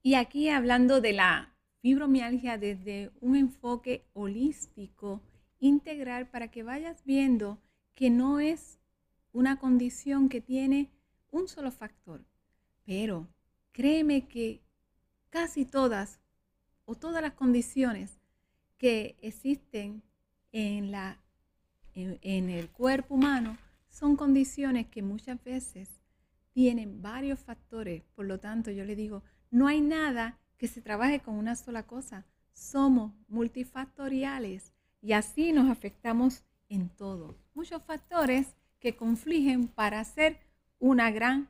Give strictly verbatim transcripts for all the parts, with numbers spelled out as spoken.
Y aquí hablando de la fibromialgia desde un enfoque holístico, integral, para que vayas viendo que no es una condición que tiene un solo factor. Pero créeme que casi todas o todas las condiciones que existen en, la, en, en el cuerpo humano son condiciones que muchas veces tienen varios factores. Por lo tanto, yo le digo, no hay nada que se trabaje con una sola cosa. Somos multifactoriales y así nos afectamos en todo. Muchos factores que confligen para hacer una gran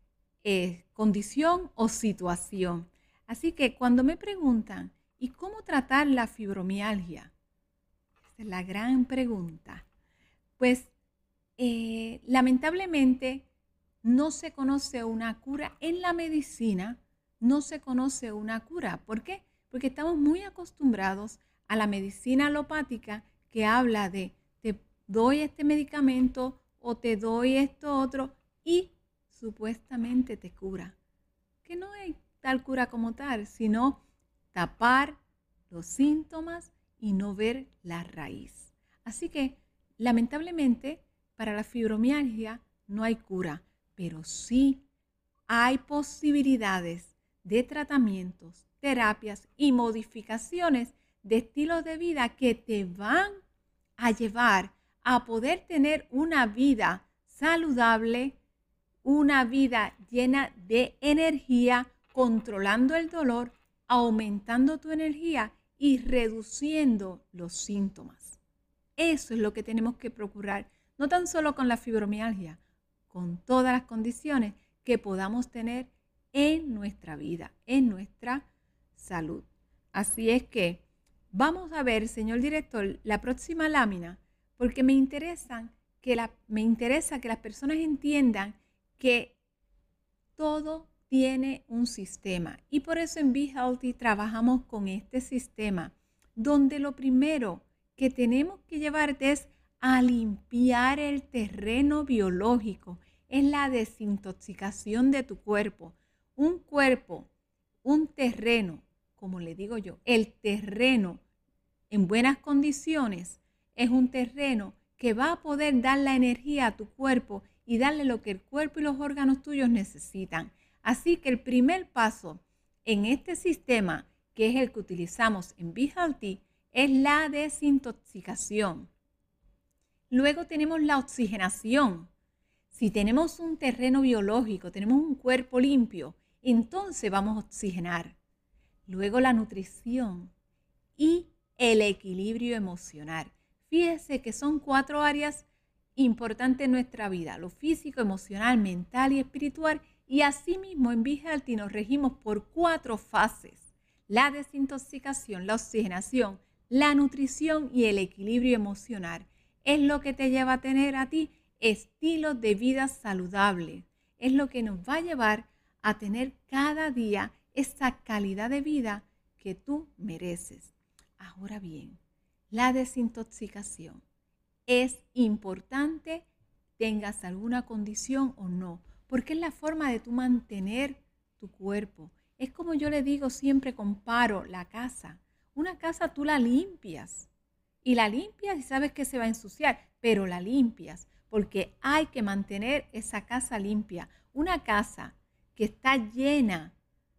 eh, condición o situación. Así que cuando me preguntan, ¿y cómo tratar la fibromialgia? Esa es la gran pregunta. Pues eh, lamentablemente no se conoce una cura en la medicina, no se conoce una cura. ¿Por qué? Porque estamos muy acostumbrados a la medicina alopática que habla de te doy este medicamento o te doy esto otro y supuestamente te cura. Que no hay tal cura como tal, sino tapar los síntomas y no ver la raíz. Así que, lamentablemente, para la fibromialgia no hay cura, pero sí hay posibilidades de tratamientos, terapias y modificaciones de estilos de vida que te van a llevar a poder tener una vida saludable, una vida llena de energía, controlando el dolor, aumentando tu energía y reduciendo los síntomas. Eso es lo que tenemos que procurar, no tan solo con la fibromialgia, con todas las condiciones que podamos tener en nuestra vida, en nuestra salud. Así es que vamos a ver, señor director, la próxima lámina, porque me interesan que la, me interesa que las personas entiendan que todo tiene un sistema y por eso en Be Healthy trabajamos con este sistema, donde lo primero que tenemos que llevarte es a limpiar el terreno biológico, es la desintoxicación de tu cuerpo. Un cuerpo, un terreno, como le digo yo, el terreno en buenas condiciones es un terreno que va a poder dar la energía a tu cuerpo y darle lo que el cuerpo y los órganos tuyos necesitan. Así que el primer paso en este sistema, que es el que utilizamos en Be Healthy, es la desintoxicación. Luego tenemos la oxigenación. Si tenemos un terreno biológico, tenemos un cuerpo limpio, entonces vamos a oxigenar. Luego la nutrición y el equilibrio emocional. Fíjese que son cuatro áreas importantes en nuestra vida: lo físico, emocional, mental y espiritual. Y asimismo en Be Healthy nos regimos por cuatro fases: la desintoxicación, la oxigenación, la nutrición y el equilibrio emocional. Es lo que te lleva a tener a ti estilos de vida saludables. Es lo que nos va a llevar a tener cada día esa calidad de vida que tú mereces. Ahora bien, la desintoxicación es importante, tengas alguna condición o no, porque es la forma de tú mantener tu cuerpo. Es como yo le digo, siempre comparo la casa. Una casa tú la limpias y la limpias y sabes que se va a ensuciar, pero la limpias porque hay que mantener esa casa limpia. Una casa que está llena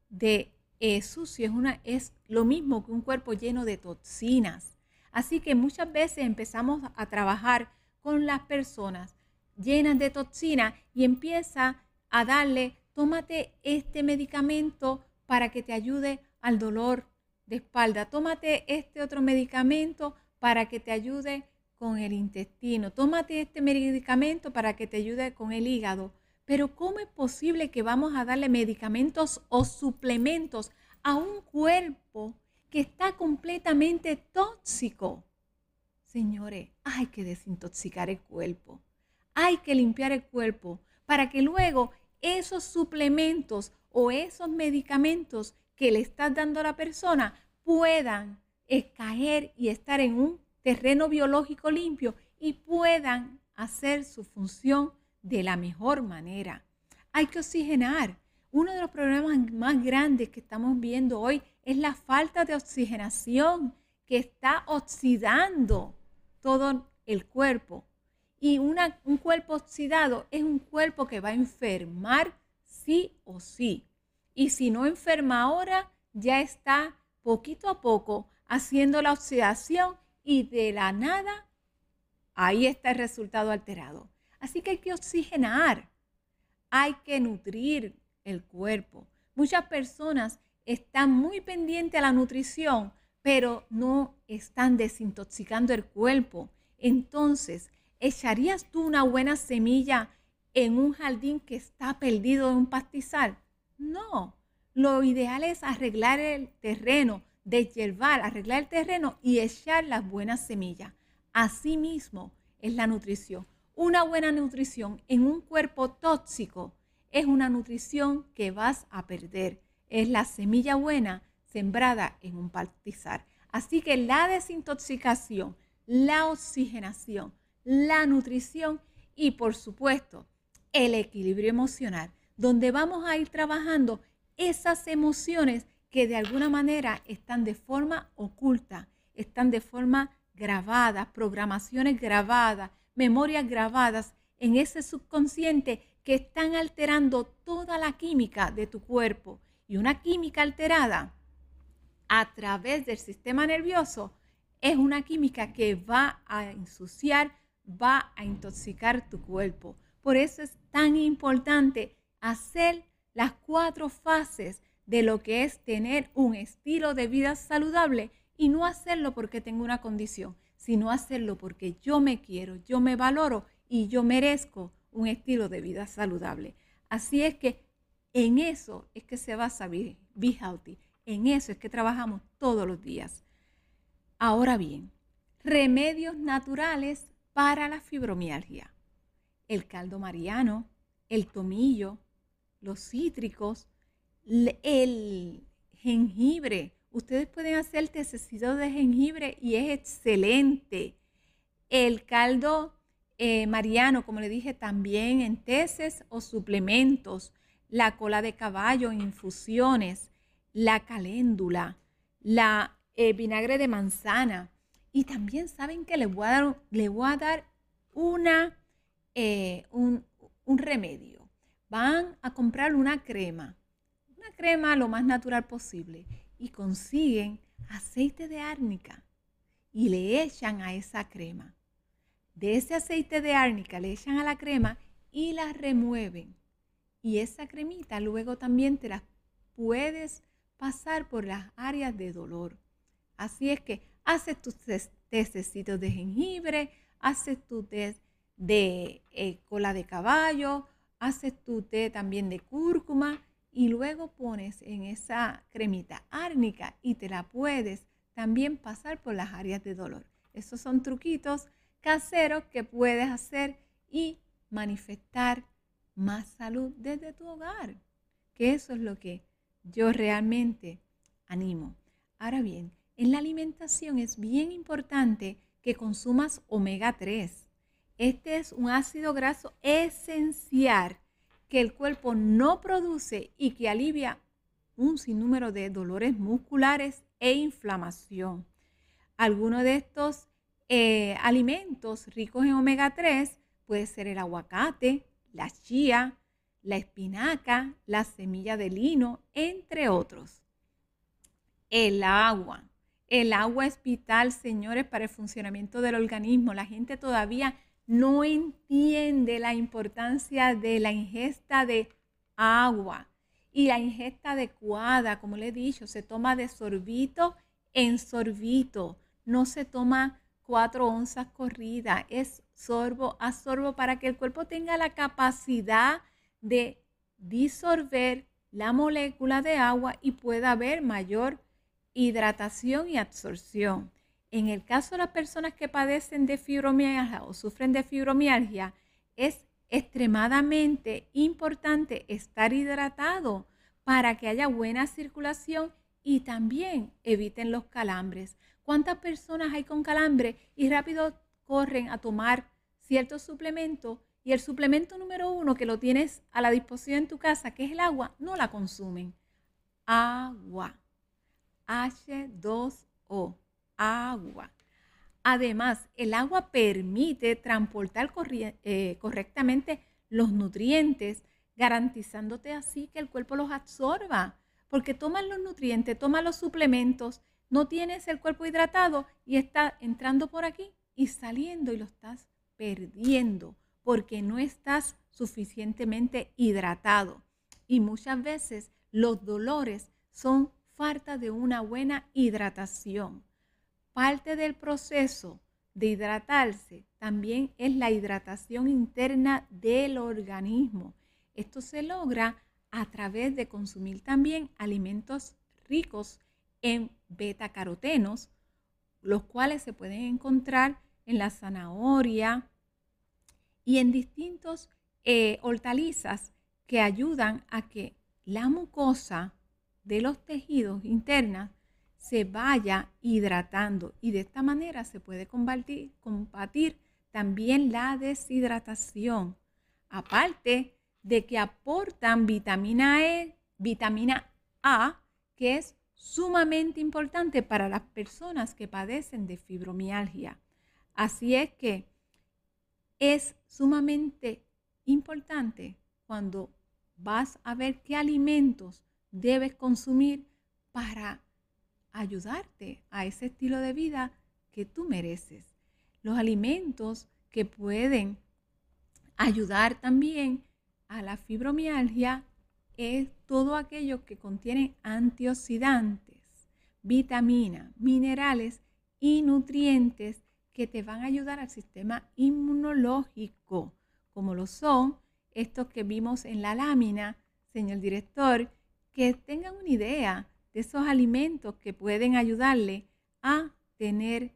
de eh, sucio es, una, es lo mismo que un cuerpo lleno de toxinas. Así que muchas veces empezamos a trabajar con las personas llenas de toxinas y empieza a darle, tómate este medicamento para que te ayude al dolor de espalda, tómate este otro medicamento para que te ayude con el intestino, tómate este medicamento para que te ayude con el hígado. Pero ¿cómo es posible que vamos a darle medicamentos o suplementos a un cuerpo que está completamente tóxico? Señores, hay que desintoxicar el cuerpo, hay que limpiar el cuerpo para que luego esos suplementos o esos medicamentos que le estás dando a la persona puedan caer y estar en un terreno biológico limpio y puedan hacer su función de la mejor manera. Hay que oxigenar. Uno de los problemas más grandes que estamos viendo hoy es la falta de oxigenación que está oxidando todo el cuerpo. Y una, un cuerpo oxidado es un cuerpo que va a enfermar sí o sí. Y si no enferma ahora, ya está poquito a poco haciendo la oxidación y de la nada, ahí está el resultado alterado. Así que hay que oxigenar, hay que nutrir el cuerpo. Muchas personas están muy pendientes a la nutrición, pero no están desintoxicando el cuerpo. Entonces, ¿echarías tú una buena semilla en un jardín que está perdido en un pastizal? No. Lo ideal es arreglar el terreno, deshiervar, arreglar el terreno y echar las buenas semillas. Así mismo es la nutrición. Una buena nutrición en un cuerpo tóxico es una nutrición que vas a perder. Es la semilla buena sembrada en un pastizal. Así que la desintoxicación, la oxigenación, la nutrición y, por supuesto, el equilibrio emocional, donde vamos a ir trabajando esas emociones que de alguna manera están de forma oculta, están de forma grabada, programaciones grabadas, memorias grabadas en ese subconsciente que están alterando toda la química de tu cuerpo. Y una química alterada a través del sistema nervioso es una química que va a ensuciar, va a intoxicar tu cuerpo. Por eso es tan importante hacer las cuatro fases de lo que es tener un estilo de vida saludable y no hacerlo porque tengo una condición, sino hacerlo porque yo me quiero, yo me valoro y yo merezco un estilo de vida saludable. Así es que en eso es que se basa Be, Be Healthy, en eso es que trabajamos todos los días. Ahora bien, remedios naturales para la fibromialgia. El caldo mariano, el tomillo, los cítricos, el jengibre. Ustedes pueden hacer tececito de jengibre y es excelente. El caldo eh, mariano, como le dije, también en teces o suplementos. La cola de caballo en infusiones, la caléndula, la eh, vinagre de manzana. Y también saben que les voy a dar, les voy a dar una, eh, un, un remedio. Van a comprar una crema, una crema lo más natural posible y consiguen aceite de árnica y le echan a esa crema. De ese aceite de árnica le echan a la crema y la remueven. Y esa cremita luego también te la puedes pasar por las áreas de dolor. Así es que haces tus tececitos de jengibre, haces tu té de eh, cola de caballo, haces tu té también de cúrcuma y luego pones en esa cremita árnica y te la puedes también pasar por las áreas de dolor. Esos son truquitos caseros que puedes hacer y manifestar más salud desde tu hogar, que eso es lo que yo realmente animo. Ahora bien, en la alimentación es bien importante que consumas omega tres. Este es un ácido graso esencial que el cuerpo no produce y que alivia un sinnúmero de dolores musculares e inflamación. Algunos de estos eh, alimentos ricos en omega tres puede ser el aguacate, la chía, la espinaca, la semilla de lino, entre otros. El agua. El agua es vital, señores, para el funcionamiento del organismo. La gente todavía no entiende la importancia de la ingesta de agua y la ingesta adecuada, como les he dicho, se toma de sorbito en sorbito, no se toma cuatro onzas corridas, es sorbo a sorbo para que el cuerpo tenga la capacidad de disolver la molécula de agua y pueda haber mayor hidratación y absorción. En el caso de las personas que padecen de fibromialgia o sufren de fibromialgia, es extremadamente importante estar hidratado para que haya buena circulación y también eviten los calambres. ¿Cuántas personas hay con calambre y rápido corren a tomar ciertos suplementos Y el suplemento número uno, que lo tienes a la disposición en tu casa, que es el agua, no la consumen. Agua. H dos O. Agua. Además, el agua permite transportar eh, correctamente los nutrientes, garantizándote así que el cuerpo los absorba. Porque tomas los nutrientes, tomas los suplementos, no tienes el cuerpo hidratado y está entrando por aquí y saliendo y lo estás perdiendo porque no estás suficientemente hidratado. Y muchas veces los dolores son falta de una buena hidratación. Parte del proceso de hidratarse también es la hidratación interna del organismo. Esto se logra a través de consumir también alimentos ricos en betacarotenos, los cuales se pueden encontrar en la zanahoria y en distintos eh, hortalizas que ayudan a que la mucosa de los tejidos internos se vaya hidratando y de esta manera se puede combatir, combatir también la deshidratación. Aparte de que aportan vitamina E, vitamina A, que es sumamente importante para las personas que padecen de fibromialgia. Así es que es sumamente importante cuando vas a ver qué alimentos debes consumir para ayudarte a ese estilo de vida que tú mereces. Los alimentos que pueden ayudar también a la fibromialgia es todo aquello que contiene antioxidantes, vitaminas, minerales y nutrientes que te van a ayudar al sistema inmunológico, como lo son estos que vimos en la lámina, señor director, que tengan una idea de esos alimentos que pueden ayudarle a tener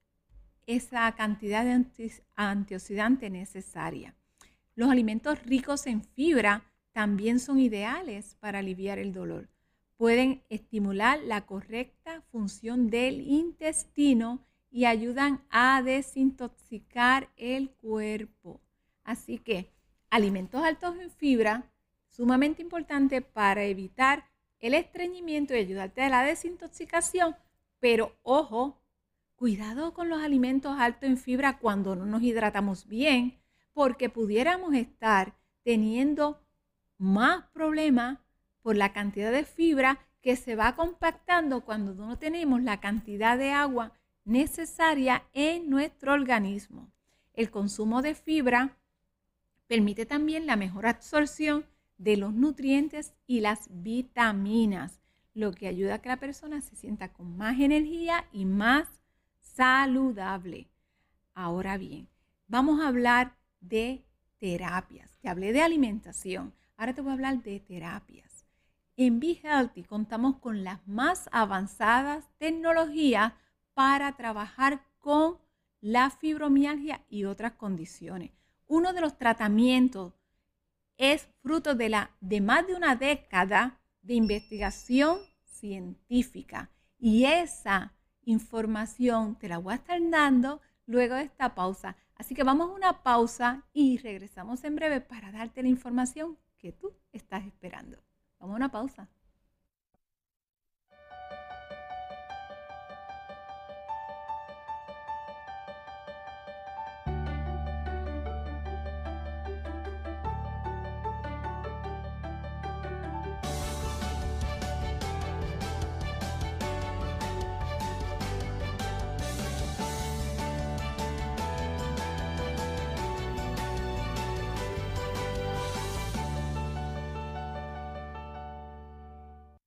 esa cantidad de antioxidantes necesaria. Los alimentos ricos en fibra también son ideales para aliviar el dolor. Pueden estimular la correcta función del intestino y ayudan a desintoxicar el cuerpo. Así que alimentos altos en fibra, sumamente importante para evitar el estreñimiento y ayudarte a la desintoxicación, pero ojo, cuidado con los alimentos altos en fibra cuando no nos hidratamos bien, porque pudiéramos estar teniendo más problemas por la cantidad de fibra que se va compactando cuando no tenemos la cantidad de agua necesaria en nuestro organismo. El consumo de fibra permite también la mejor absorción de los nutrientes y las vitaminas, lo que ayuda a que la persona se sienta con más energía y más saludable. Ahora bien, vamos a hablar de terapias. Te hablé de alimentación, ahora te voy a hablar de terapias. En Be Healthy contamos con las más avanzadas tecnologías para trabajar con la fibromialgia y otras condiciones. Uno de los tratamientos es fruto de, la, de más de una década de investigación científica y esa información te la voy a estar dando luego de esta pausa. Así que vamos a una pausa y regresamos en breve para darte la información que tú estás esperando. Vamos a una pausa.